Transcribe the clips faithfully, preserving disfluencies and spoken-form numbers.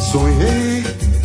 Sonhei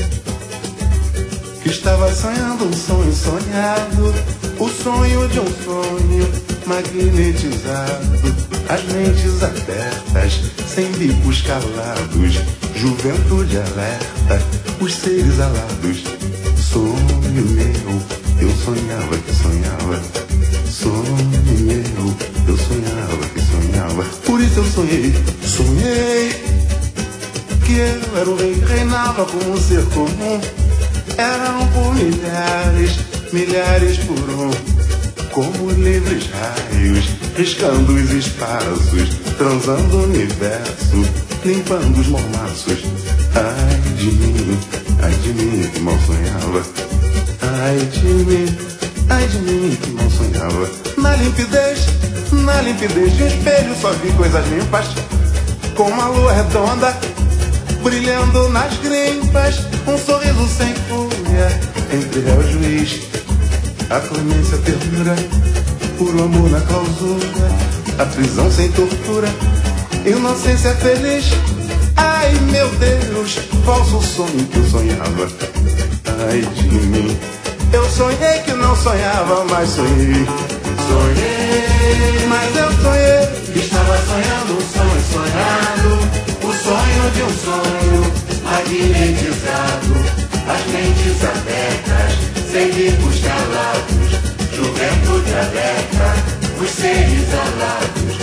que estava sonhando um sonho sonhado, o sonho de um sonho magnetizado, as mentes abertas, sem bicos calados, juventude alerta, os seres alados. Sonho meu, eu sonhava que sonhava. Sonho meu, eu sonhava que sonhava. Por isso eu sonhei, sonhei que eu era o rei que reinava como um ser comum. Eram por milhares, milhares por um, como livres raios, riscando os espaços, transando o universo, limpando os mormaços. Ai de mim, ai de mim que mal sonhava. Ai de mim, ai de mim que mal sonhava. Na limpidez, na limpidez de um espelho só vi coisas limpas, com uma lua redonda brilhando nas grimpas, um sorriso sem fúria entre réu e juiz, a clemência, a ternura, puro amor na clausura, a prisão sem tortura, inocência feliz. Ai meu Deus, falso sonho que eu sonhava. Ai de mim, eu sonhei que não sonhava, mas sonhei. Sonhei, mas eu sonhei que estava sonhando um sonho sonhado, o sonho de um sonho magnetizado, as mentes abertas, sem bicos calados, juventude alerta, os seres alados.